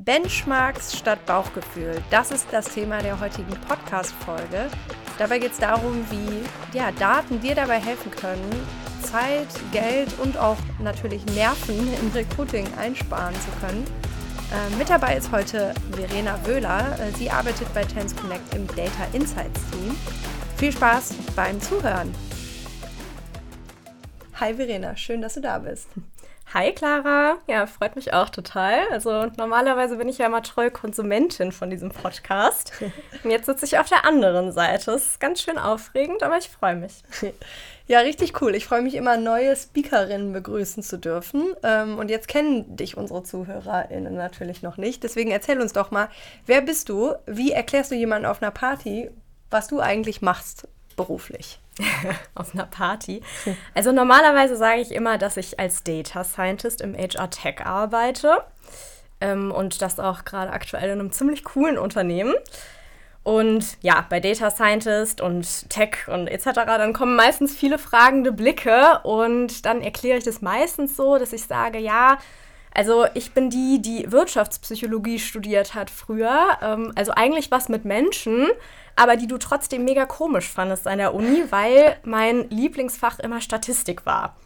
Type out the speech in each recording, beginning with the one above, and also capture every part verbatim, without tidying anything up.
Benchmarks statt Bauchgefühl, das ist das Thema der heutigen Podcast-Folge. Dabei geht es darum, wie ja, Daten dir dabei helfen können, Zeit, Geld und auch natürlich Nerven im Recruiting einsparen zu können. Äh, mit dabei ist heute Verena Wöhler. Äh, sie arbeitet bei Talents Connect im Data Insights Team. Viel Spaß beim Zuhören. Hi Verena, schön, dass du da bist. Hi Clara, ja, freut mich auch total. Also normalerweise bin ich ja immer treue Konsumentin von diesem Podcast. Und jetzt sitze ich auf der anderen Seite. Das ist ganz schön aufregend, aber ich freue mich. Ja, richtig cool. Ich freue mich immer, neue Speakerinnen begrüßen zu dürfen. Und jetzt kennen dich unsere ZuhörerInnen natürlich noch nicht. Deswegen erzähl uns doch mal, wer bist du? Wie erklärst du jemandem auf einer Party, was du eigentlich machst beruflich? Auf einer Party. Also normalerweise sage ich immer, dass ich als Data Scientist im H R Tech arbeite ähm, und das auch gerade aktuell in einem ziemlich coolen Unternehmen. Und ja, bei Data Scientist und Tech und et cetera, dann kommen meistens viele fragende Blicke und dann erkläre ich das meistens so, dass ich sage, ja, also ich bin die, die Wirtschaftspsychologie studiert hat früher, ähm, also eigentlich was mit Menschen, aber die du trotzdem mega komisch fandest an der Uni, weil mein Lieblingsfach immer Statistik war.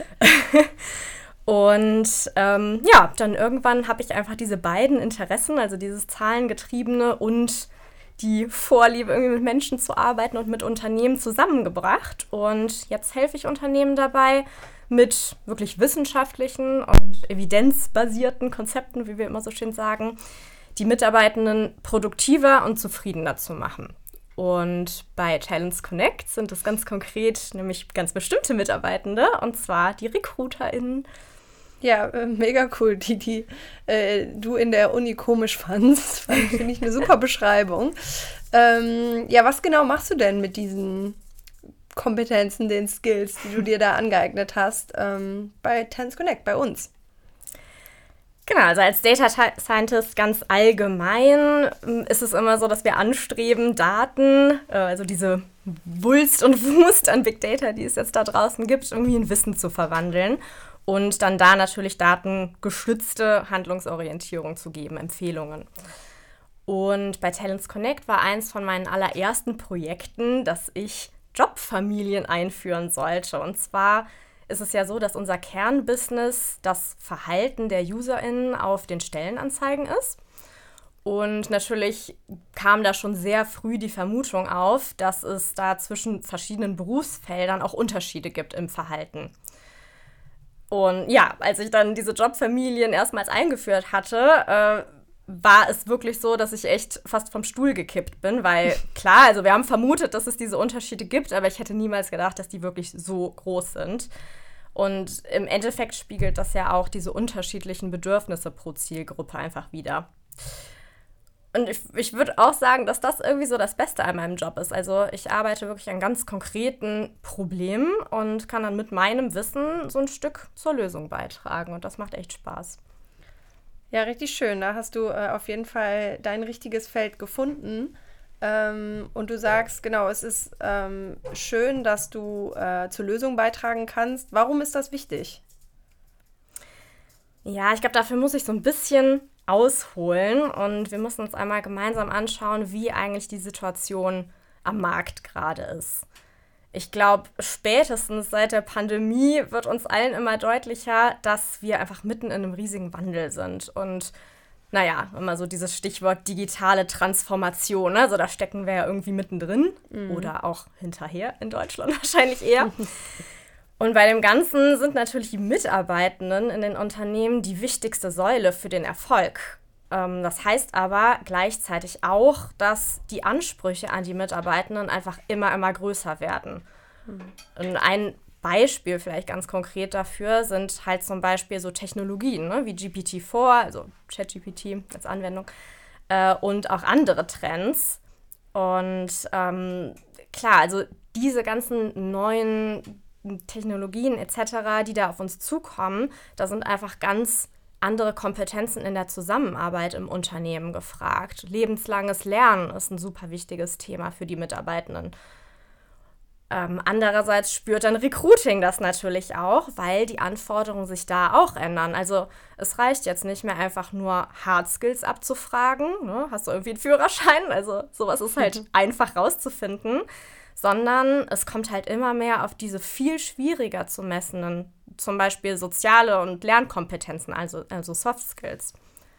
Und ähm, ja, dann irgendwann habe ich einfach diese beiden Interessen, also dieses Zahlengetriebene und die Vorliebe, irgendwie mit Menschen zu arbeiten und mit Unternehmen zusammengebracht. Und jetzt helfe ich Unternehmen dabei, mit wirklich wissenschaftlichen und evidenzbasierten Konzepten, wie wir immer so schön sagen, die Mitarbeitenden produktiver und zufriedener zu machen. Und bei Talents Connect sind es ganz konkret nämlich ganz bestimmte Mitarbeitende, und zwar die RecruiterInnen. Ja, äh, mega cool, die, die äh, du in der Uni komisch fandst. Finde ich eine super Beschreibung. Ähm, ja, was genau machst du denn mit diesen Kompetenzen, den Skills, die du dir da angeeignet hast, ähm, bei Talents Connect, bei uns? Genau, also als Data Scientist ganz allgemein ist es immer so, dass wir anstreben, Daten, also diese Wulst und Wust an Big Data, die es jetzt da draußen gibt, irgendwie in Wissen zu verwandeln und dann da natürlich datengestützte Handlungsorientierung zu geben, Empfehlungen. Und bei Talents Connect war eins von meinen allerersten Projekten, dass ich Jobfamilien einführen sollte. Und zwar ist es ja so, dass unser Kernbusiness das Verhalten der UserInnen auf den Stellenanzeigen ist. Und natürlich kam da schon sehr früh die Vermutung auf, dass es da zwischen verschiedenen Berufsfeldern auch Unterschiede gibt im Verhalten. Und ja, als ich dann diese Jobfamilien erstmals eingeführt hatte, äh, war es wirklich so, dass ich echt fast vom Stuhl gekippt bin, weil klar, also wir haben vermutet, dass es diese Unterschiede gibt, aber ich hätte niemals gedacht, dass die wirklich so groß sind. Und im Endeffekt spiegelt das ja auch diese unterschiedlichen Bedürfnisse pro Zielgruppe einfach wider. Und ich, ich würde auch sagen, dass das irgendwie so das Beste an meinem Job ist. Also ich arbeite wirklich an ganz konkreten Problemen und kann dann mit meinem Wissen so ein Stück zur Lösung beitragen. Und das macht echt Spaß. Ja, richtig schön. Da hast du äh, auf jeden Fall dein richtiges Feld gefunden. Ähm, und du sagst, genau, es ist ähm, schön, dass du äh, zur Lösung beitragen kannst. Warum ist das wichtig? Ja, ich glaube, dafür muss ich so ein bisschen ausholen. Und wir müssen uns einmal gemeinsam anschauen, wie eigentlich die Situation am Markt gerade ist. Ich glaube, spätestens seit der Pandemie wird uns allen immer deutlicher, dass wir einfach mitten in einem riesigen Wandel sind. Und naja, immer so dieses Stichwort digitale Transformation, also da stecken wir ja irgendwie mittendrin mhm. oder auch hinterher in Deutschland wahrscheinlich eher. Und bei dem Ganzen sind natürlich die Mitarbeitenden in den Unternehmen die wichtigste Säule für den Erfolg. Das heißt aber gleichzeitig auch, dass die Ansprüche an die Mitarbeitenden einfach immer, immer größer werden. Mhm. Und ein Beispiel vielleicht ganz konkret dafür sind halt zum Beispiel so Technologien, ne, wie G P T vier, also ChatGPT als Anwendung, äh, und auch andere Trends. Und ähm, klar, also diese ganzen neuen Technologien et cetera, die da auf uns zukommen, da sind einfach ganz andere Kompetenzen in der Zusammenarbeit im Unternehmen gefragt. Lebenslanges Lernen ist ein super wichtiges Thema für die Mitarbeitenden. Ähm, andererseits spürt dann Recruiting das natürlich auch, weil die Anforderungen sich da auch ändern. Also es reicht jetzt nicht mehr einfach nur Hard Skills abzufragen, ne? Hast du irgendwie einen Führerschein? Also sowas ist halt mhm. einfach rauszufinden, sondern es kommt halt immer mehr auf diese viel schwieriger zu messenden, zum Beispiel soziale und Lernkompetenzen, also, also Soft Skills.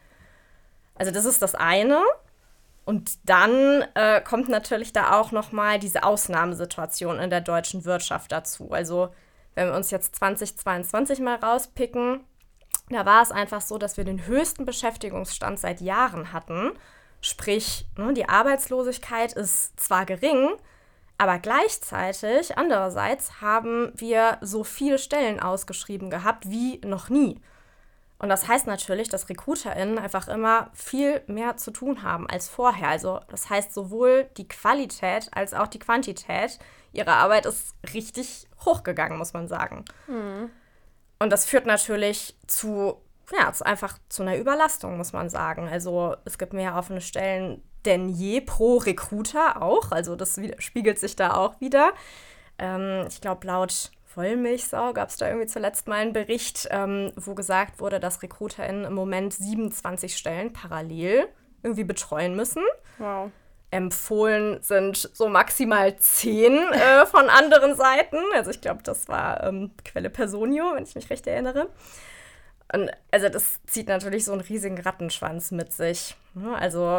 Also das ist das eine. Und dann äh, kommt natürlich da auch nochmal diese Ausnahmesituation in der deutschen Wirtschaft dazu. Also wenn wir uns jetzt zwanzig zweiundzwanzig mal rauspicken, da war es einfach so, dass wir den höchsten Beschäftigungsstand seit Jahren hatten. Sprich, ne, die Arbeitslosigkeit ist zwar gering, aber gleichzeitig, andererseits, haben wir so viele Stellen ausgeschrieben gehabt wie noch nie. Und das heißt natürlich, dass RecruiterInnen einfach immer viel mehr zu tun haben als vorher. Also das heißt, sowohl die Qualität als auch die Quantität ihrer Arbeit ist richtig hochgegangen, muss man sagen. Mhm. Und das führt natürlich zu, ja, zu einfach zu einer Überlastung, muss man sagen. Also es gibt mehr offene Stellen denn je pro Recruiter auch. Also das spiegelt sich da auch wieder. Ähm, ich glaube, laut Wollmilchsau gab es da irgendwie zuletzt mal einen Bericht, ähm, wo gesagt wurde, dass RecruiterInnen im Moment siebenundzwanzig Stellen parallel irgendwie betreuen müssen. Wow. Empfohlen sind so maximal zehn äh, von anderen Seiten. Also ich glaube, das war ähm, Quelle Personio, wenn ich mich recht erinnere. Und also das zieht natürlich so einen riesigen Rattenschwanz mit sich. Also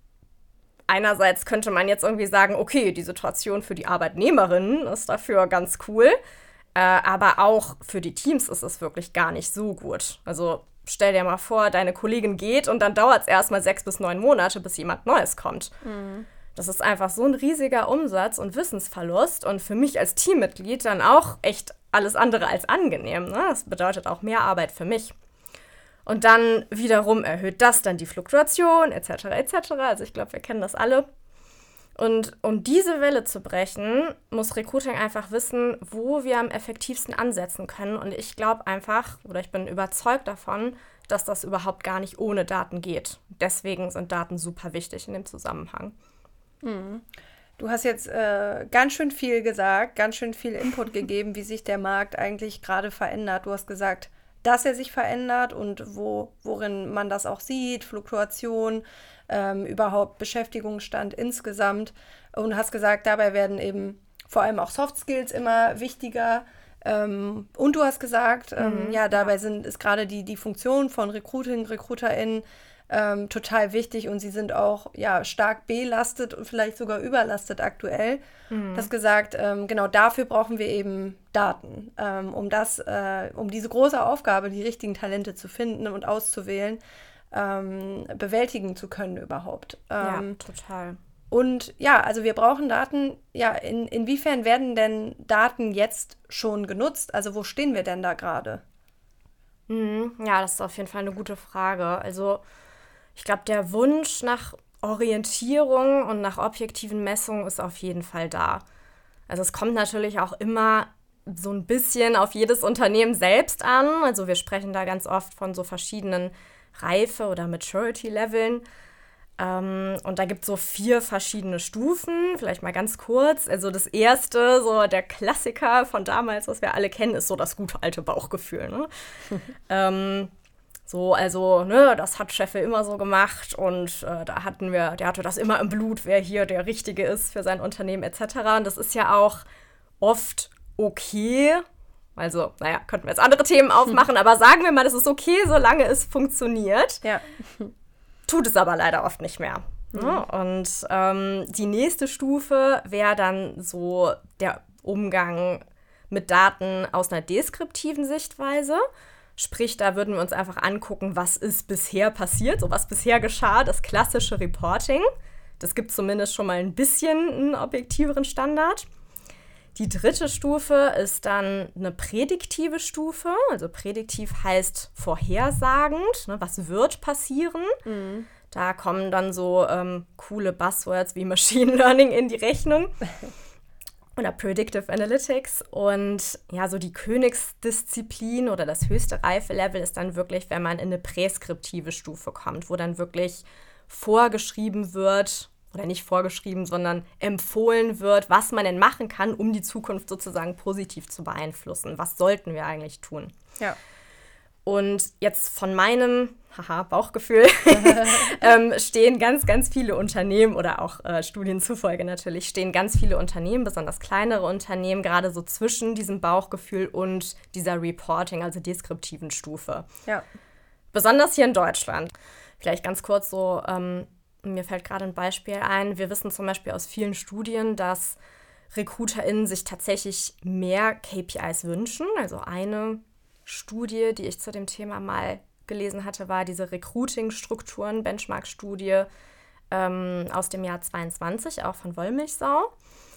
einerseits könnte man jetzt irgendwie sagen, okay, die Situation für die Arbeitnehmerinnen ist dafür ganz cool. Äh, aber auch für die Teams ist es wirklich gar nicht so gut. Also stell dir mal vor, deine Kollegin geht und dann dauert es erstmal sechs bis neun Monate, bis jemand Neues kommt. Mhm. Das ist einfach so ein riesiger Umsatz- und Wissensverlust und für mich als Teammitglied dann auch echt alles andere als angenehm. Ne? Das bedeutet auch mehr Arbeit für mich. Und dann wiederum erhöht das dann die Fluktuation et cetera et cetera. Also ich glaube, wir kennen das alle. Und um diese Welle zu brechen, muss Recruiting einfach wissen, wo wir am effektivsten ansetzen können. Und ich glaube einfach, oder ich bin überzeugt davon, dass das überhaupt gar nicht ohne Daten geht. Deswegen sind Daten super wichtig in dem Zusammenhang. Mhm. Du hast jetzt äh, ganz schön viel gesagt, ganz schön viel Input gegeben, wie sich der Markt eigentlich gerade verändert. Du hast gesagt, dass er sich verändert und wo, worin man das auch sieht, Fluktuation, ähm, überhaupt Beschäftigungsstand insgesamt. Und hast gesagt, dabei werden eben vor allem auch Soft Skills immer wichtiger. Ähm, und du hast gesagt, ähm, mhm, ja, dabei ja. sind, ist gerade die, die Funktion von Recruiting, RecruiterInnen ähm, total wichtig und sie sind auch ja, stark belastet und vielleicht sogar überlastet aktuell. Mhm. Du hast gesagt, ähm, genau dafür brauchen wir eben Daten, ähm, um das, äh, um diese große Aufgabe, die richtigen Talente zu finden und auszuwählen, ähm, bewältigen zu können überhaupt. Ähm, ja, total. Und ja, also wir brauchen Daten. Ja, in, inwiefern werden denn Daten jetzt schon genutzt? Also wo stehen wir denn da gerade? Mhm, ja, das ist auf jeden Fall eine gute Frage. Also ich glaube, der Wunsch nach Orientierung und nach objektiven Messungen ist auf jeden Fall da. Also es kommt natürlich auch immer so ein bisschen auf jedes Unternehmen selbst an. Also wir sprechen da ganz oft von so verschiedenen Reife- oder Maturity-Leveln. Ähm, und da gibt es so vier verschiedene Stufen, vielleicht mal ganz kurz. Also das erste, so der Klassiker von damals, was wir alle kennen, ist so das gute alte Bauchgefühl. Ne? ähm, so, also, ne, das hat Cheffe immer so gemacht und äh, da hatten wir, der hatte das immer im Blut, wer hier der Richtige ist für sein Unternehmen et cetera. Und das ist ja auch oft okay. Also, naja, könnten wir jetzt andere Themen aufmachen, aber sagen wir mal, das ist okay, solange es funktioniert. Ja. Tut es aber leider oft nicht mehr. Mhm. Ja, und ähm, die nächste Stufe wäre dann so der Umgang mit Daten aus einer deskriptiven Sichtweise. Sprich, da würden wir uns einfach angucken, was ist bisher passiert, so was bisher geschah, das klassische Reporting. Das gibt zumindest schon mal ein bisschen einen objektiveren Standard. Die dritte Stufe ist dann eine prädiktive Stufe. Also prädiktiv heißt vorhersagend, ne, was wird passieren. Mhm. Da kommen dann so ähm, coole Buzzwords wie Machine Learning in die Rechnung. Oder Predictive Analytics. Und ja, so die Königsdisziplin oder das höchste Reifelevel ist dann wirklich, wenn man in eine präskriptive Stufe kommt, wo dann wirklich vorgeschrieben wird, oder nicht vorgeschrieben, sondern empfohlen wird, was man denn machen kann, um die Zukunft sozusagen positiv zu beeinflussen. Was sollten wir eigentlich tun? Ja. Und jetzt von meinem haha, Bauchgefühl ähm, stehen ganz, ganz viele Unternehmen oder auch äh, Studien zufolge natürlich, stehen ganz viele Unternehmen, besonders kleinere Unternehmen, gerade so zwischen diesem Bauchgefühl und dieser Reporting, also deskriptiven Stufe. Ja. Besonders hier in Deutschland. Vielleicht ganz kurz so, ähm, mir fällt gerade ein Beispiel ein. Wir wissen zum Beispiel aus vielen Studien, dass RecruiterInnen sich tatsächlich mehr K P Is wünschen. Also eine Studie, die ich zu dem Thema mal gelesen hatte, war diese Recruiting-Strukturen-Benchmark-Studie ähm, aus dem Jahr zweiundzwanzig, auch von Wollmilchsau.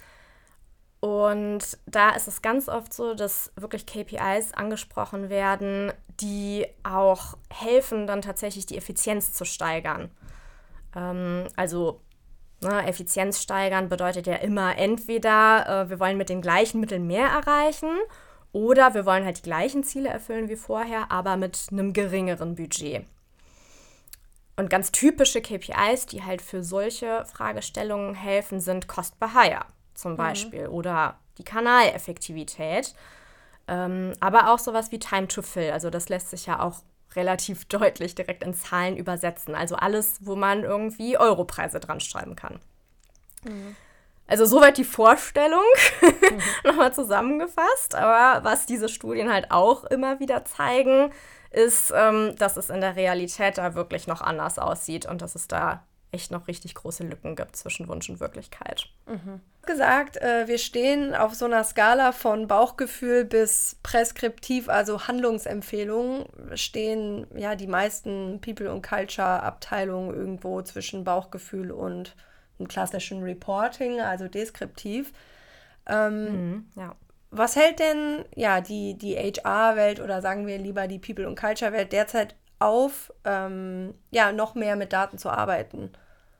Und da ist es ganz oft so, dass wirklich K P Is angesprochen werden, die auch helfen, dann tatsächlich die Effizienz zu steigern. Ähm, also ne, Effizienz steigern bedeutet ja immer entweder, äh, wir wollen mit den gleichen Mitteln mehr erreichen oder wir wollen halt die gleichen Ziele erfüllen wie vorher, aber mit einem geringeren Budget. Und ganz typische K P Is, die halt für solche Fragestellungen helfen, sind Cost per Hire zum Beispiel mhm. oder die Kanaleffektivität. Ähm, aber auch sowas wie Time to Fill. Also das lässt sich ja auch relativ deutlich direkt in Zahlen übersetzen. Also alles, wo man irgendwie Europreise dran schreiben kann. Mhm. Also soweit die Vorstellung, mhm. nochmal zusammengefasst. Aber was diese Studien halt auch immer wieder zeigen, ist, ähm, dass es in der Realität da wirklich noch anders aussieht und dass es da echt noch richtig große Lücken gibt zwischen Wunsch und Wirklichkeit. Mhm. Gesagt, äh, wir stehen auf so einer Skala von Bauchgefühl bis preskriptiv, also Handlungsempfehlungen, stehen ja die meisten People- und Culture-Abteilungen irgendwo zwischen Bauchgefühl und einem klassischen Reporting, also deskriptiv. Ähm, mhm, ja. Was hält denn ja die, die H R-Welt oder sagen wir lieber die People- und Culture-Welt derzeit auf, ähm, ja, noch mehr mit Daten zu arbeiten?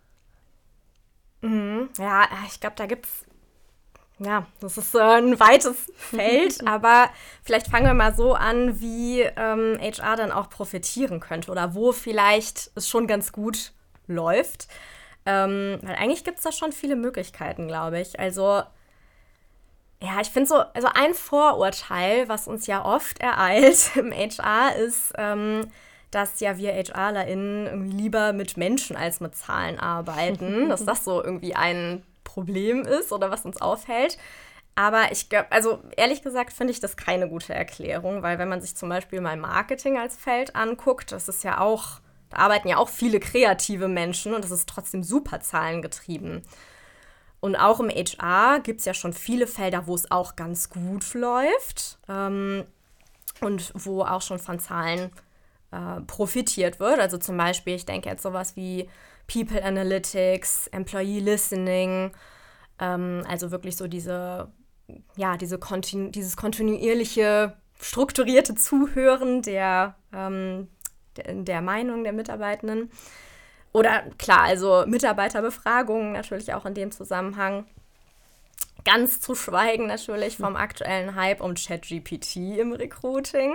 Mhm. Ja, ich glaube, da gibt's, ja, das ist äh, ein weites Feld, aber vielleicht fangen wir mal so an, wie ähm, H R dann auch profitieren könnte oder wo vielleicht es schon ganz gut läuft. Ähm, weil eigentlich gibt es da schon viele Möglichkeiten, glaube ich. Also, ja, ich finde so, also ein Vorurteil, was uns ja oft ereilt im H R, ist, ähm, dass ja wir HRlerInnen irgendwie lieber mit Menschen als mit Zahlen arbeiten, dass das so irgendwie ein Problem ist oder was uns aufhält. Aber ich glaube, also ehrlich gesagt finde ich das keine gute Erklärung, weil wenn man sich zum Beispiel mal Marketing als Feld anguckt, das ist ja auch, da arbeiten ja auch viele kreative Menschen und das ist trotzdem super zahlengetrieben. Und auch im H R gibt es ja schon viele Felder, wo es auch ganz gut läuft ähm, und wo auch schon von Zahlen profitiert wird. Also zum Beispiel, ich denke jetzt sowas wie People Analytics, Employee Listening, ähm, also wirklich so diese, ja, diese kontinu- dieses kontinuierliche, strukturierte Zuhören der, ähm, der, der Meinung der Mitarbeitenden. Oder klar, also Mitarbeiterbefragungen natürlich auch in dem Zusammenhang. Ganz zu schweigen natürlich vom aktuellen Hype um ChatGPT im Recruiting.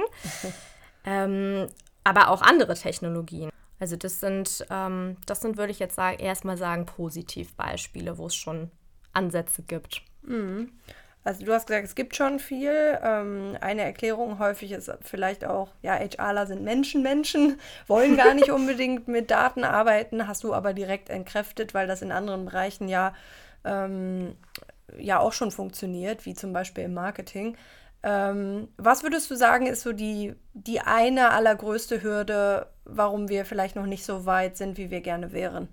ähm, aber auch andere Technologien. Also das sind, ähm, das sind, würde ich jetzt sagen, erstmal sagen, Positivbeispiele, wo es schon Ansätze gibt. Mhm. Also du hast gesagt, es gibt schon viel. Ähm, eine Erklärung häufig ist vielleicht auch, ja, HRler sind Menschen, Menschen, wollen gar nicht unbedingt mit Daten arbeiten, hast du aber direkt entkräftet, weil das in anderen Bereichen ja, ähm, ja auch schon funktioniert, wie zum Beispiel im Marketing. Ähm, was würdest du sagen, ist so die, die eine allergrößte Hürde, warum wir vielleicht noch nicht so weit sind, wie wir gerne wären?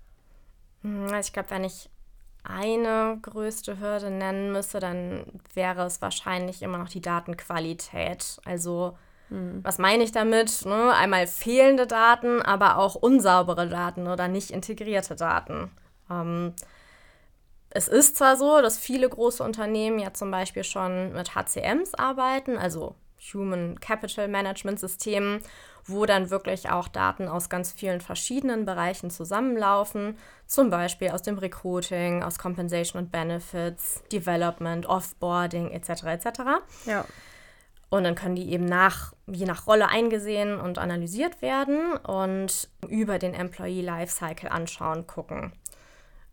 Ich glaube, wenn ich eine größte Hürde nennen müsste, dann wäre es wahrscheinlich immer noch die Datenqualität. Also, hm. was meine ich damit? Ne? Einmal fehlende Daten, aber auch unsaubere Daten oder nicht integrierte Daten. Ähm, Es ist zwar so, dass viele große Unternehmen ja zum Beispiel schon mit H C Ms arbeiten, also Human Capital Management Systemen, wo dann wirklich auch Daten aus ganz vielen verschiedenen Bereichen zusammenlaufen, zum Beispiel aus dem Recruiting, aus Compensation and Benefits, Development, Offboarding et cetera et cetera. Ja. Und dann können die eben nach, je nach Rolle eingesehen und analysiert werden und über den Employee Lifecycle anschauen, gucken.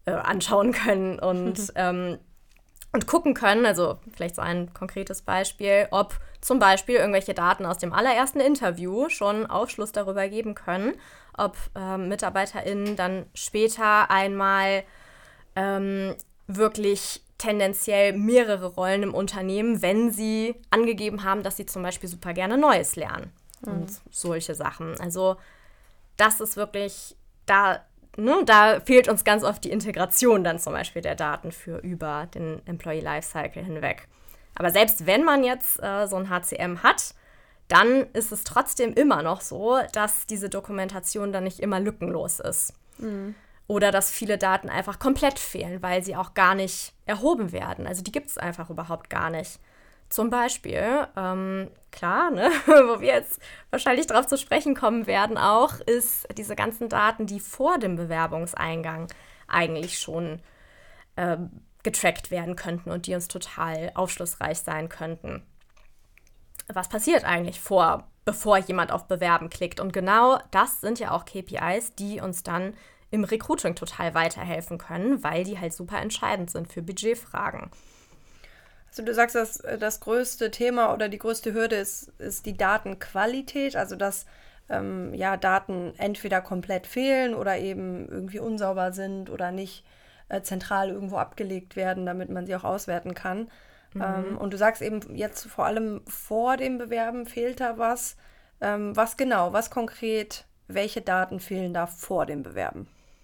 äh, anschauen können und, mhm. ähm, und gucken können, also vielleicht so ein konkretes Beispiel, ob zum Beispiel irgendwelche Daten aus dem allerersten Interview schon Aufschluss darüber geben können, ob ähm, MitarbeiterInnen dann später einmal ähm, wirklich tendenziell mehrere Rollen im Unternehmen, wenn sie angegeben haben, dass sie zum Beispiel super gerne Neues lernen mhm. und solche Sachen. Also das ist wirklich, da, ne, da fehlt uns ganz oft die Integration dann zum Beispiel der Daten für über den Employee Lifecycle hinweg. Aber selbst wenn man jetzt äh, so ein H C M hat, dann ist es trotzdem immer noch so, dass diese Dokumentation dann nicht immer lückenlos ist. Mhm. Oder dass viele Daten einfach komplett fehlen, weil sie auch gar nicht erhoben werden. Also die gibt es einfach überhaupt gar nicht. Zum Beispiel, ähm, klar, ne, wo wir jetzt wahrscheinlich drauf zu sprechen kommen werden auch, ist diese ganzen Daten, die vor dem Bewerbungseingang eigentlich schon äh, getrackt werden könnten und die uns total aufschlussreich sein könnten. Was passiert eigentlich vor, bevor jemand auf Bewerben klickt? Und genau das sind ja auch K P Is, die uns dann im Recruiting total weiterhelfen können, weil die halt super entscheidend sind für Budgetfragen. Also du sagst, dass das größte Thema oder die größte Hürde ist, ist die Datenqualität, also dass ähm, ja, Daten entweder komplett fehlen oder eben irgendwie unsauber sind oder nicht äh, zentral irgendwo abgelegt werden, damit man sie auch auswerten kann. Mhm. Ähm, und du sagst eben jetzt vor allem vor dem Bewerben fehlt da was. Ähm, was genau, was konkret, welche Daten fehlen da vor dem Bewerben?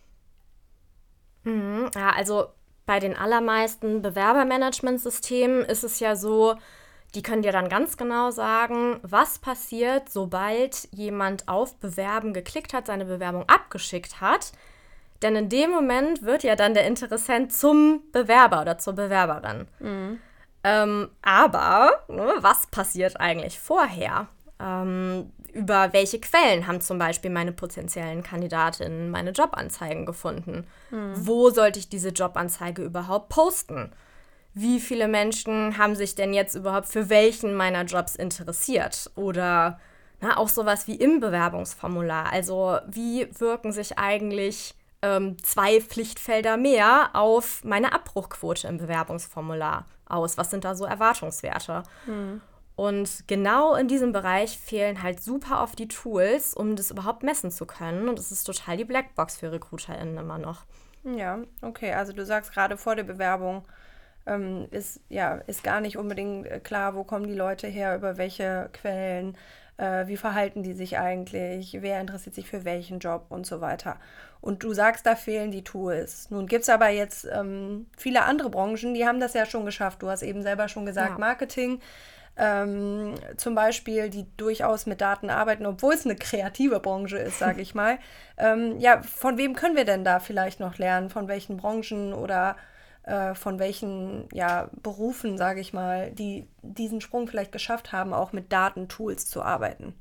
Mhm, ja, also bei den allermeisten Bewerbermanagementsystemen ist es ja so, die können dir dann ganz genau sagen, was passiert, sobald jemand auf Bewerben geklickt hat, seine Bewerbung abgeschickt hat. Denn in dem Moment wird ja dann der Interessent zum Bewerber oder zur Bewerberin. Mhm. Ähm, aber ne, was passiert eigentlich vorher? Ähm, über welche Quellen haben zum Beispiel meine potenziellen Kandidatinnen meine Jobanzeigen gefunden? Mhm. Wo sollte ich diese Jobanzeige überhaupt posten? Wie viele Menschen haben sich denn jetzt überhaupt für welchen meiner Jobs interessiert? Oder na, auch sowas wie im Bewerbungsformular. Also wie wirken sich eigentlich ähm, zwei Pflichtfelder mehr auf meine Abbruchquote im Bewerbungsformular aus? Was sind da so Erwartungswerte? Mhm. Und genau in diesem Bereich fehlen halt super oft die Tools, um das überhaupt messen zu können. Und es ist total die Blackbox für RecruiterInnen immer noch. Ja, okay. Also du sagst gerade vor der Bewerbung ähm, ist, ja, ist gar nicht unbedingt klar, wo kommen die Leute her, über welche Quellen, äh, wie verhalten die sich eigentlich, wer interessiert sich für welchen Job und so weiter. Und du sagst, da fehlen die Tools. Nun gibt es aber jetzt ähm, viele andere Branchen, die haben das ja schon geschafft. Du hast eben selber schon gesagt, ja. Marketing. Ähm, zum Beispiel, die durchaus mit Daten arbeiten, obwohl es eine kreative Branche ist, sage ich mal. Ähm, ja, von wem können wir denn da vielleicht noch lernen? Von welchen Branchen oder äh, von welchen ja, Berufen, sage ich mal, die diesen Sprung vielleicht geschafft haben, auch mit Datentools zu arbeiten?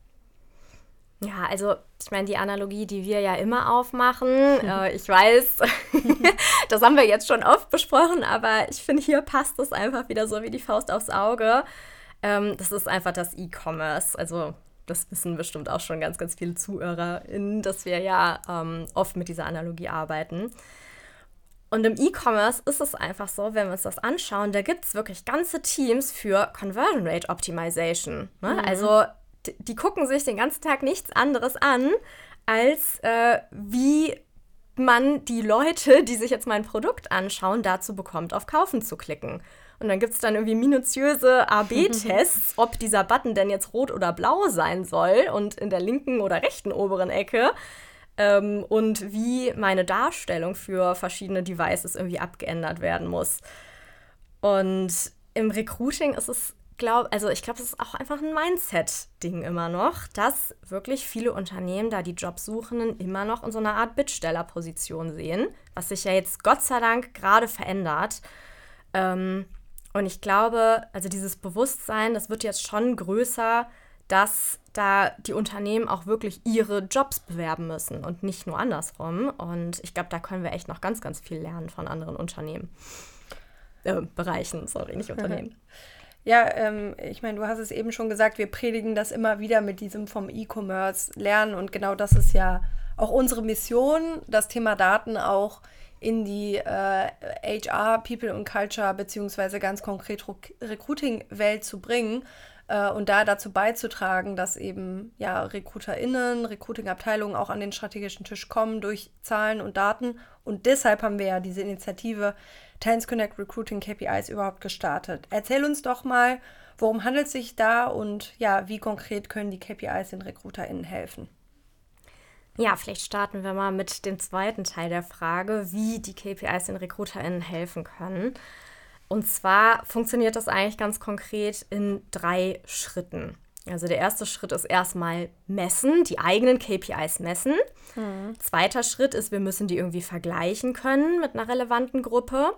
Ja, also ich meine, die Analogie, die wir ja immer aufmachen, äh, ich weiß, das haben wir jetzt schon oft besprochen, aber ich finde, hier passt es einfach wieder so wie die Faust aufs Auge. Ähm, das ist einfach das E-Commerce. Also das wissen bestimmt auch schon ganz, ganz viele ZuhörerInnen, dass wir ja ähm, oft mit dieser Analogie arbeiten. Und im E-Commerce ist es einfach so, wenn wir uns das anschauen, da gibt es wirklich ganze Teams für Conversion Rate Optimization. Ne? Mhm. Also die gucken sich den ganzen Tag nichts anderes an, als äh, wie man die Leute, die sich jetzt mein Produkt anschauen, dazu bekommt, auf Kaufen zu klicken. Und dann gibt es dann irgendwie minutiöse A B Tests, ob dieser Button denn jetzt rot oder blau sein soll und in der linken oder rechten oberen Ecke ähm, und wie meine Darstellung für verschiedene Devices irgendwie abgeändert werden muss. Und im Recruiting ist es Glaub, also ich glaube, es ist auch einfach ein Mindset-Ding immer noch, dass wirklich viele Unternehmen da die Jobsuchenden immer noch in so einer Art Bittstellerposition sehen, was sich ja jetzt Gott sei Dank gerade verändert. Ähm, und ich glaube, also dieses Bewusstsein, das wird jetzt schon größer, dass da die Unternehmen auch wirklich ihre Jobs bewerben müssen und nicht nur andersrum. Und ich glaube, da können wir echt noch ganz, ganz viel lernen von anderen Unternehmen. Äh, Bereichen, sorry, nicht Unternehmen. Ja, ähm, ich meine, du hast es eben schon gesagt, wir predigen das immer wieder mit diesem vom E-Commerce lernen und genau das ist ja auch unsere Mission, das Thema Daten auch in die äh, H R, People und Culture beziehungsweise ganz konkret Recruiting-Welt zu bringen äh, und da dazu beizutragen, dass eben ja RecruiterInnen, Recruiting-Abteilungen auch an den strategischen Tisch kommen durch Zahlen und Daten. Und deshalb haben wir ja diese Initiative Talents Connect Recruiting K P Is überhaupt gestartet. Erzähl uns doch mal, worum handelt es sich da und ja, wie konkret können die K P Is den RecruiterInnen helfen? Ja, vielleicht starten wir mal mit dem zweiten Teil der Frage, wie die K P Is den RecruiterInnen helfen können. Und zwar funktioniert das eigentlich ganz konkret in drei Schritten. Also der erste Schritt ist erstmal messen, die eigenen K P Is messen. Mhm. Zweiter Schritt ist, wir müssen die irgendwie vergleichen können mit einer relevanten Gruppe.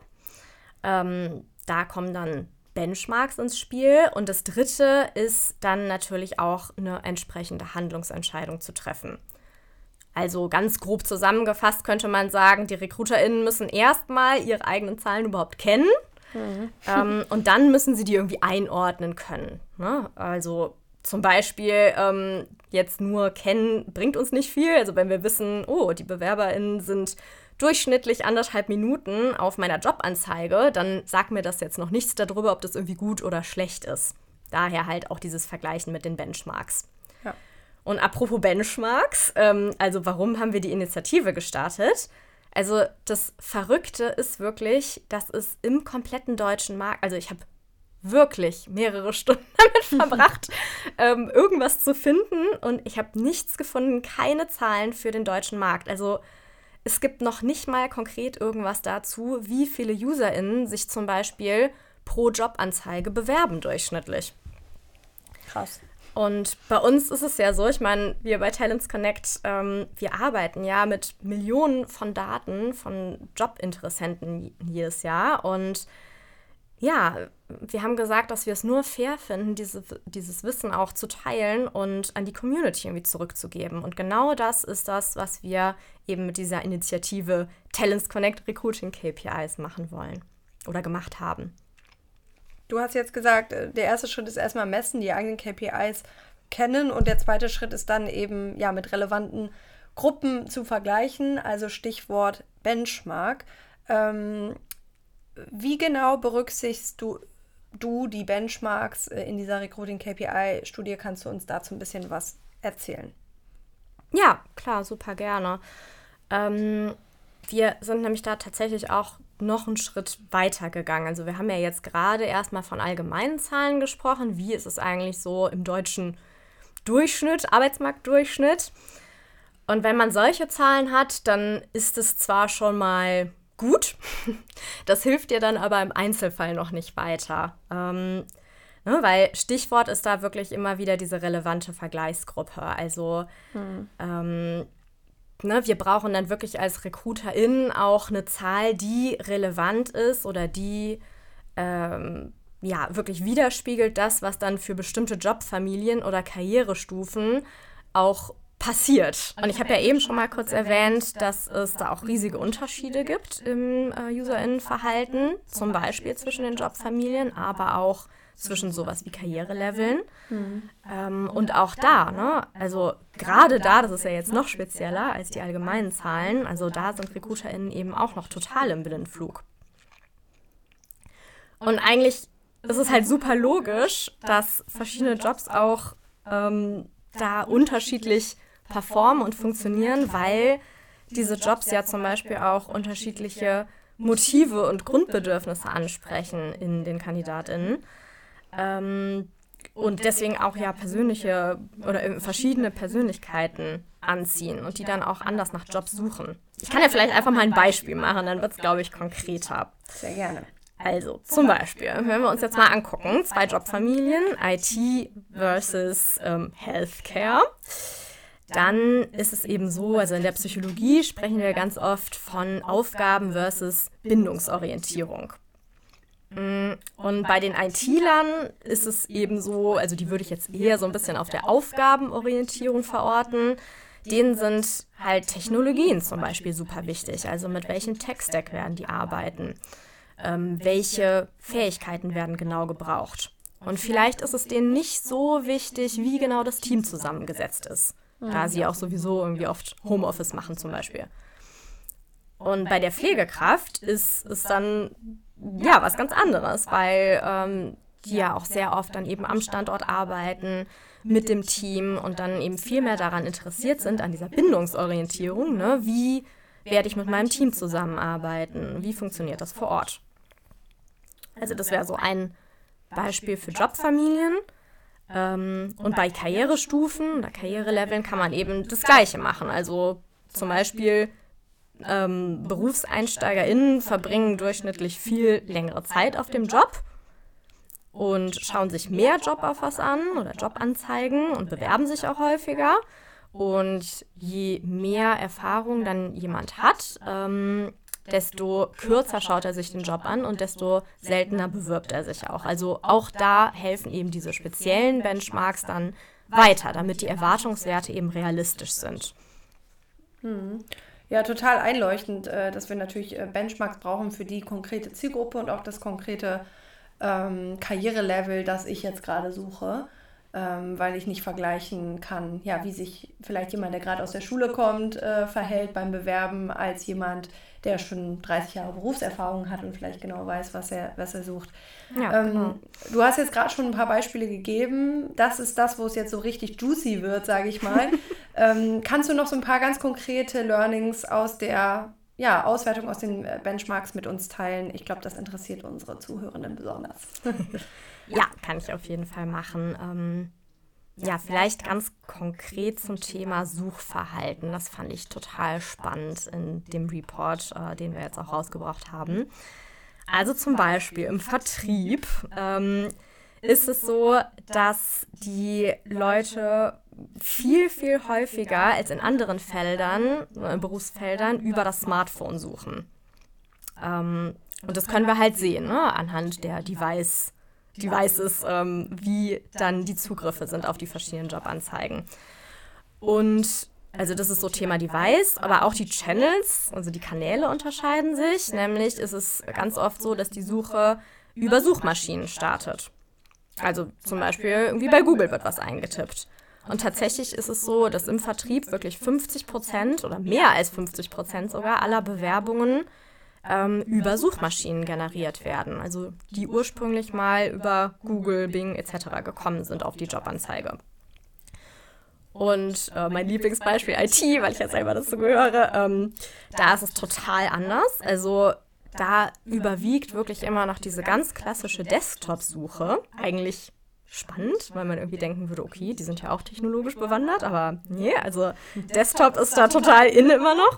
Ähm, da kommen dann Benchmarks ins Spiel. Und das dritte ist dann natürlich auch eine entsprechende Handlungsentscheidung zu treffen. Also ganz grob zusammengefasst könnte man sagen, die RecruiterInnen müssen erstmal ihre eigenen Zahlen überhaupt kennen. Mhm. ähm, und dann müssen sie die irgendwie einordnen können. Ne? Also zum Beispiel ähm, jetzt nur kennen bringt uns nicht viel. Also wenn wir wissen, oh, die BewerberInnen sind durchschnittlich anderthalb Minuten auf meiner Jobanzeige, dann sagt mir das jetzt noch nichts darüber, ob das irgendwie gut oder schlecht ist. Daher halt auch dieses Vergleichen mit den Benchmarks. Ja. Und apropos Benchmarks, ähm, also warum haben wir die Initiative gestartet? Also das Verrückte ist wirklich, dass es im kompletten deutschen Markt, also ich habe wirklich mehrere Stunden damit verbracht, ähm, irgendwas zu finden und ich habe nichts gefunden, keine Zahlen für den deutschen Markt. Also es gibt noch nicht mal konkret irgendwas dazu, wie viele UserInnen sich zum Beispiel pro Jobanzeige bewerben durchschnittlich. Krass. Und bei uns ist es ja so, ich meine, wir bei Talents Connect, ähm, wir arbeiten ja mit Millionen von Daten von Jobinteressenten jedes Jahr. Und ja, wir haben gesagt, dass wir es nur fair finden, diese, dieses Wissen auch zu teilen und an die Community irgendwie zurückzugeben. Und genau das ist das, was wir eben mit dieser Initiative Talents Connect Recruiting K P Is machen wollen oder gemacht haben. Du hast jetzt gesagt, der erste Schritt ist erstmal messen, die eigenen K P Is kennen und der zweite Schritt ist dann eben ja mit relevanten Gruppen zu vergleichen, also Stichwort Benchmark. Ähm, wie genau berücksichtigst du, du die Benchmarks in dieser Recruiting K P I-Studie? Kannst du uns dazu ein bisschen was erzählen? Ja, klar, super gerne. Ähm, wir sind nämlich da tatsächlich auch noch einen Schritt weiter gegangen. Also wir haben ja jetzt gerade erstmal von allgemeinen Zahlen gesprochen. Wie ist es eigentlich so im deutschen Durchschnitt, Arbeitsmarktdurchschnitt? Und wenn man solche Zahlen hat, dann ist es zwar schon mal gut, das hilft dir dann aber im Einzelfall noch nicht weiter. Ähm, ne, weil Stichwort ist da wirklich immer wieder diese relevante Vergleichsgruppe. Also hm. ähm, Ne, wir brauchen dann wirklich als RecruiterInnen auch eine Zahl, die relevant ist oder die ähm, ja, wirklich widerspiegelt das, was dann für bestimmte Jobfamilien oder Karrierestufen auch passiert. Und ich habe ja eben schon mal kurz erwähnt, dass es da auch riesige Unterschiede gibt im äh, UserInnenverhalten, zum Beispiel zwischen den Jobfamilien, aber auch zwischen sowas wie Karriereleveln. Mhm. Ähm, und auch da, ne, also gerade da, das ist ja jetzt noch spezieller als die allgemeinen Zahlen, also da sind RecruiterInnen eben auch noch total im Blindflug. Und eigentlich ist es halt super logisch, dass verschiedene Jobs auch ähm, da unterschiedlich performen und funktionieren, weil diese Jobs ja zum Beispiel auch unterschiedliche Motive und Grundbedürfnisse ansprechen in den KandidatInnen. Ähm, und deswegen auch ja persönliche oder verschiedene Persönlichkeiten anziehen und die dann auch anders nach Jobs suchen. Ich kann ja vielleicht einfach mal ein Beispiel machen, dann wird es, glaube ich, konkreter. Sehr gerne. Also zum Beispiel, wenn wir uns jetzt mal angucken, zwei Jobfamilien, I T versus ähm, Healthcare, dann ist es eben so, also in der Psychologie sprechen wir ganz oft von Aufgaben versus Bindungsorientierung. Und bei den I T-Lern ist es eben so, also die würde ich jetzt eher so ein bisschen auf der Aufgabenorientierung verorten. Denen sind halt Technologien zum Beispiel super wichtig. Also mit welchem Tech-Stack werden die arbeiten? Ähm, welche Fähigkeiten werden genau gebraucht? Und vielleicht ist es denen nicht so wichtig, wie genau das Team zusammengesetzt ist. Da sie auch sowieso irgendwie oft Homeoffice machen zum Beispiel. Und bei der Pflegekraft ist es dann ja was ganz anderes, weil ähm, die ja auch sehr oft dann eben am Standort arbeiten, mit dem Team und dann eben viel mehr daran interessiert sind, an dieser Bindungsorientierung, ne? Wie werde ich mit meinem Team zusammenarbeiten? Wie funktioniert das vor Ort? Also das wäre so ein Beispiel für Jobfamilien. Ähm, und bei Karrierestufen oder Karriereleveln kann man eben das Gleiche machen. Also zum Beispiel ähm, BerufseinsteigerInnen verbringen durchschnittlich viel längere Zeit auf dem Job und schauen sich mehr Joboffers an oder Jobanzeigen und bewerben sich auch häufiger. Und je mehr Erfahrung dann jemand hat, ähm, desto kürzer schaut er sich den Job an und desto seltener bewirbt er sich auch. Also auch da helfen eben diese speziellen Benchmarks dann weiter, damit die Erwartungswerte eben realistisch sind. Hm. Ja, total einleuchtend, dass wir natürlich Benchmarks brauchen für die konkrete Zielgruppe und auch das konkrete ähm, Karrierelevel, das ich jetzt gerade suche. Ähm, weil ich nicht vergleichen kann, ja, wie sich vielleicht jemand, der gerade aus der Schule kommt, äh, verhält beim Bewerben, als jemand, der schon dreißig Jahre Berufserfahrung hat und vielleicht genau weiß, was er, was er sucht. Ja, ähm, genau. Du hast jetzt gerade schon ein paar Beispiele gegeben. Das ist das, wo es jetzt so richtig juicy wird, sage ich mal. ähm, kannst du noch so ein paar ganz konkrete Learnings aus der ja, Auswertung aus den Benchmarks mit uns teilen? Ich glaube, das interessiert unsere Zuhörenden besonders. Ja, kann ich auf jeden Fall machen. Ähm, ja, vielleicht ganz konkret zum Thema Suchverhalten. Das fand ich total spannend in dem Report, äh, den wir jetzt auch rausgebracht haben. Also zum Beispiel im Vertrieb ähm, ist es so, dass die Leute viel, viel häufiger als in anderen Feldern, äh, Berufsfeldern, über das Smartphone suchen. Ähm, und das können wir halt sehen, ne, anhand der Device Devices, ähm, wie dann die Zugriffe sind auf die verschiedenen Jobanzeigen. Und also das ist so Thema Device, aber auch die Channels, also die Kanäle unterscheiden sich. Nämlich ist es ganz oft so, dass die Suche über Suchmaschinen startet. Also zum Beispiel irgendwie bei Google wird was eingetippt. Und tatsächlich ist es so, dass im Vertrieb wirklich fünfzig Prozent oder mehr als fünfzig Prozent sogar aller Bewerbungen Ähm, über Suchmaschinen generiert werden, also die ursprünglich mal über Google, Bing et cetera gekommen sind auf die Jobanzeige. Und äh, mein Lieblingsbeispiel I T, weil ich ja selber dazu gehöre, ähm, da ist es total anders. Also da überwiegt wirklich immer noch diese ganz klassische Desktop-Suche. Eigentlich spannend, weil man irgendwie denken würde, okay, die sind ja auch technologisch bewandert, aber nee, also Desktop ist da total in immer noch.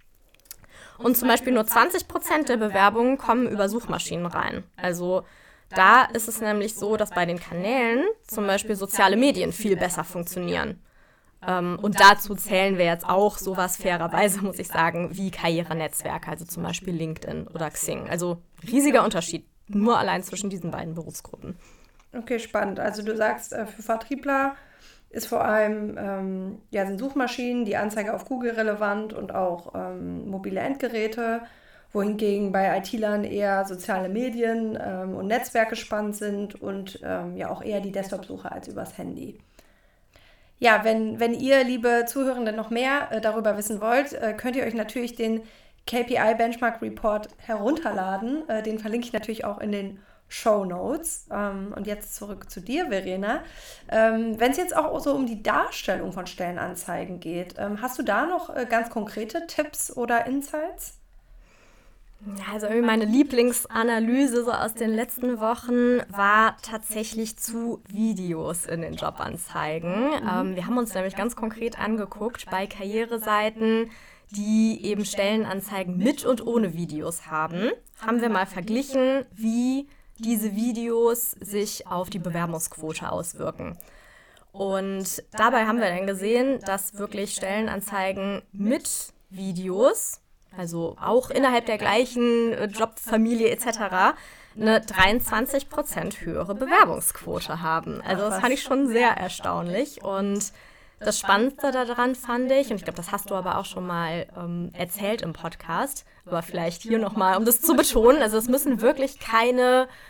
Und zum Beispiel nur zwanzig Prozent der Bewerbungen kommen über Suchmaschinen rein. Also da ist es nämlich so, dass bei den Kanälen zum Beispiel soziale Medien viel besser funktionieren. Ähm, und dazu zählen wir jetzt auch sowas fairerweise, muss ich sagen, wie Karrierenetzwerke, also zum Beispiel LinkedIn oder Xing. Also riesiger Unterschied, nur allein zwischen diesen beiden Berufsgruppen. Okay, spannend. Also du sagst, für Vertriebler ist vor allem, ähm, ja, sind Suchmaschinen, die Anzeige auf Google relevant und auch ähm, mobile Endgeräte, wohingegen bei ITlern eher soziale Medien ähm, und Netzwerke spannend sind und ähm, ja auch eher die Desktop-Suche als übers Handy. Ja, wenn, wenn ihr, liebe Zuhörende, noch mehr äh, darüber wissen wollt, äh, könnt ihr euch natürlich den K P I Benchmark Report herunterladen. Äh, den verlinke ich natürlich auch in den Shownotes. Ähm, und jetzt zurück zu dir, Verena. Ähm, wenn es jetzt auch so um die Darstellung von Stellenanzeigen geht, ähm, hast du da noch äh, ganz konkrete Tipps oder Insights? Ja, also irgendwie meine Lieblingsanalyse so aus den letzten Wochen war tatsächlich zu Videos in den Jobanzeigen. Mhm. Ähm, wir haben uns nämlich ganz konkret angeguckt bei Karriereseiten, die eben Stellenanzeigen mit und ohne Videos haben, haben wir mal verglichen, wie diese Videos sich auf die Bewerbungsquote auswirken. Und dabei haben wir dann gesehen, dass wirklich Stellenanzeigen mit Videos, also auch innerhalb der gleichen Jobfamilie et cetera, eine dreiundzwanzig Prozent höhere Bewerbungsquote haben. Also das fand ich schon sehr erstaunlich. Und das Spannendste daran fand ich, und ich glaube, das hast du aber auch schon mal ähm, erzählt im Podcast, aber vielleicht hier nochmal, um das zu betonen, also es müssen wirklich keine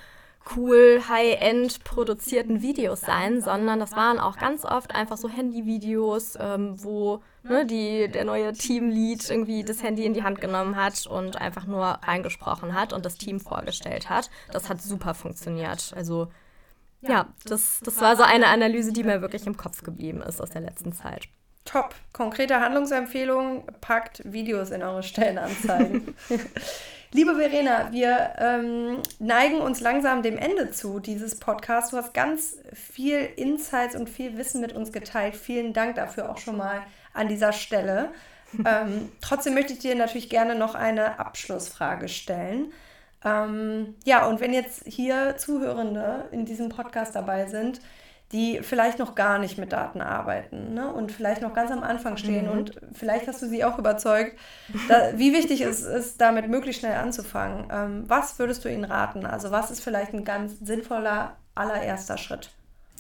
cool, high-end produzierten Videos sein, sondern das waren auch ganz oft einfach so Handyvideos, ähm, wo ne, die, der neue Teamlead irgendwie das Handy in die Hand genommen hat und einfach nur reingesprochen hat und das Team vorgestellt hat. Das hat super funktioniert. Also ja, das, das war so eine Analyse, die mir wirklich im Kopf geblieben ist aus der letzten Zeit. Top. Konkrete Handlungsempfehlungen, packt Videos in eure Stellenanzeigen. Liebe Verena, wir ähm, neigen uns langsam dem Ende zu dieses Podcasts. Du hast ganz viel Insights und viel Wissen mit uns geteilt. Vielen Dank dafür auch schon mal an dieser Stelle. ähm, trotzdem möchte ich dir natürlich gerne noch eine Abschlussfrage stellen. Ähm, ja, und wenn jetzt hier Zuhörende in diesem Podcast dabei sind, die vielleicht noch gar nicht mit Daten arbeiten, ne? Und vielleicht noch ganz am Anfang stehen mhm. und vielleicht hast du sie auch überzeugt, da, wie wichtig es ist, damit möglichst schnell anzufangen. Ähm, was würdest du ihnen raten? Also was ist vielleicht ein ganz sinnvoller allererster Schritt?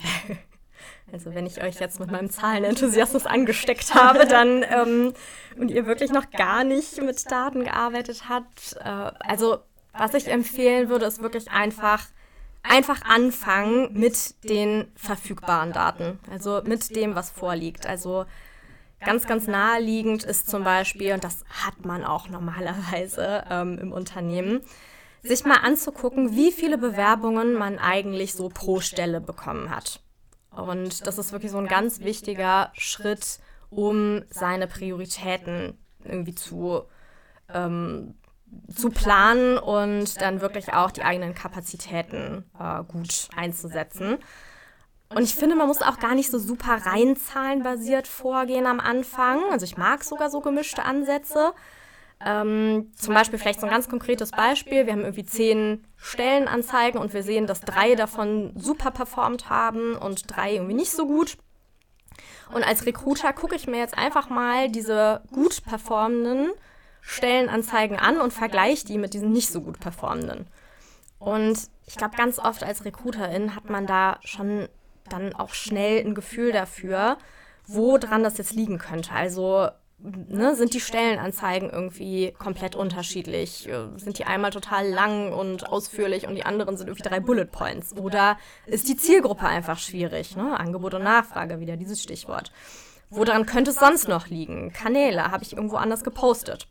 Also wenn ich euch jetzt mit meinem Zahlenenthusiasmus angesteckt habe, dann ähm, und ihr wirklich noch gar nicht mit Daten gearbeitet habt, äh, also was ich empfehlen würde, ist wirklich einfach Einfach anfangen mit den verfügbaren Daten, also mit dem, was vorliegt. Also ganz, ganz naheliegend ist zum Beispiel, und das hat man auch normalerweise ähm, im Unternehmen, sich mal anzugucken, wie viele Bewerbungen man eigentlich so pro Stelle bekommen hat. Und das ist wirklich so ein ganz wichtiger Schritt, um seine Prioritäten irgendwie zu ähm, zu planen und dann wirklich auch die eigenen Kapazitäten äh, gut einzusetzen. Und ich finde, man muss auch gar nicht so super rein zahlenbasiert vorgehen am Anfang. Also ich mag sogar so gemischte Ansätze. Ähm, zum Beispiel vielleicht so ein ganz konkretes Beispiel. Wir haben irgendwie zehn Stellenanzeigen und wir sehen, dass drei davon super performt haben und drei irgendwie nicht so gut. Und als Recruiter gucke ich mir jetzt einfach mal diese gut performenden Stellenanzeigen an und vergleiche die mit diesen nicht so gut performenden. Und ich glaube, ganz oft als Recruiterin hat man da schon dann auch schnell ein Gefühl dafür, wo dran das jetzt liegen könnte. Also ne, sind die Stellenanzeigen irgendwie komplett unterschiedlich? Sind die einmal total lang und ausführlich und die anderen sind irgendwie drei Bullet Points? Oder ist die Zielgruppe einfach schwierig? Ne? Angebot und Nachfrage, wieder dieses Stichwort. Woran könnte es sonst noch liegen? Kanäle, habe ich irgendwo anders gepostet?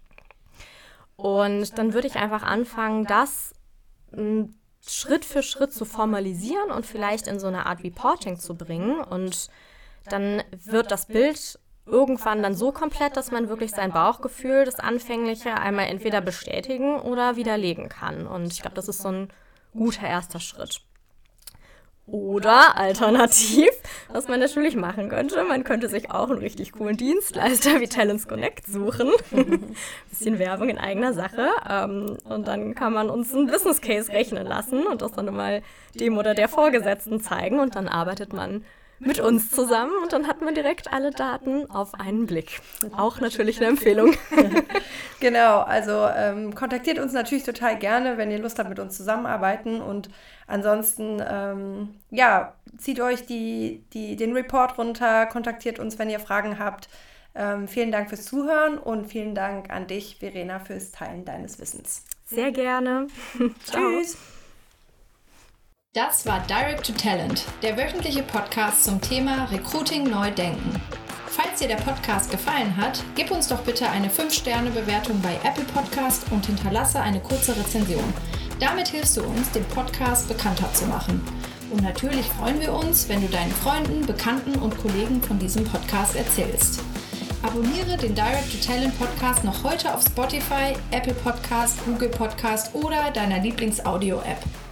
Und dann würde ich einfach anfangen, das m, Schritt für Schritt zu formalisieren und vielleicht in so eine Art Reporting zu bringen. Und dann wird das Bild irgendwann dann so komplett, dass man wirklich sein Bauchgefühl, das Anfängliche, einmal entweder bestätigen oder widerlegen kann. Und ich glaube, das ist so ein guter erster Schritt. Oder alternativ, was man natürlich machen könnte, man könnte sich auch einen richtig coolen Dienstleister wie Talents Connect suchen. Bisschen Werbung in eigener Sache. Ähm, und dann kann man uns einen Business Case rechnen lassen und das dann mal dem oder der Vorgesetzten zeigen. Und dann arbeitet man mit uns zusammen und dann hat man direkt alle Daten auf einen Blick. Auch natürlich eine Empfehlung. Genau, also ähm, kontaktiert uns natürlich total gerne, wenn ihr Lust habt, mit uns zusammenarbeiten und ansonsten, ähm, ja, zieht euch die, die, den Report runter, kontaktiert uns, wenn ihr Fragen habt. Ähm, vielen Dank fürs Zuhören und vielen Dank an dich, Verena, fürs Teilen deines Wissens. Sehr gerne. Tschüss. Das war Direct to Talent, der wöchentliche Podcast zum Thema Recruiting neu denken. Falls dir der Podcast gefallen hat, gib uns doch bitte eine fünf Sterne Bewertung bei Apple Podcast und hinterlasse eine kurze Rezension. Damit hilfst du uns, den Podcast bekannter zu machen. Und natürlich freuen wir uns, wenn du deinen Freunden, Bekannten und Kollegen von diesem Podcast erzählst. Abonniere den Direct to Talent Podcast noch heute auf Spotify, Apple Podcast, Google Podcast oder deiner Lieblings-Audio-App.